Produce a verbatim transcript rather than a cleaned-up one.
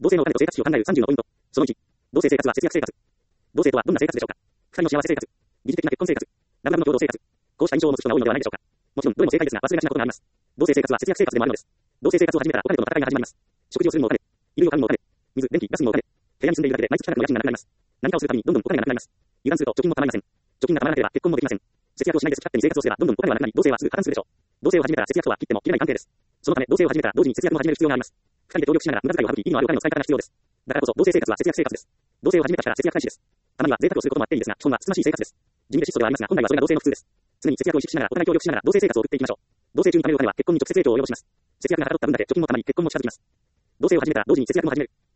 同性のお金と生活費を考えるさんじゅうのポイント。そのいち、同性生活は節約生活。同性とはどんな生活でしょうか。二人の幸せ生活。疑似的な結婚生活。ラブラブの共同生活。こうした印象を持つ人が多いのではないでしょうか。もちろん、どれも正解ですが、忘れがちなことがあります。同性生活は節約生活でもあるのです。同性生活を始めたらお金との戦いが始まります。食事をするのもお金。衣類を買うのもお金。水、電気、ガスのお金。部屋に住んでいるだけで毎月かなりの家賃がなくなります。何かをするたびにどんどんお金がなくなります。油断すると貯金もたまりません。貯金がたまらなければ結婚もできません。節約をしないで好き勝手に生活をすればどんどんお金はなくなり、同性はすぐ破綻するでしょう。同性を始めたら節約とは切っても切れない関係です。そのため、同性を始めたら同時に節約も始める必要があります。二人で協力しながら無駄遣いを省き、意味のあるお金の使い方が必要です。だからこそ、同性生活は節約生活です。同性を始めた日から節約開始です。たまには贅沢をすることもあっていいですが、基本はつつましい生活です。地味で質素ではありますが、本来はそれが同性の普通です。常に節約を意識しながらお互い協力しながら同性生活を送っていきましょう。同性中に貯めるお金は結婚に直接影響を及ぼします。節約がはかどった分だけ貯金もたまり、結婚も近づきます。同性を始めたら同時に節約も始める。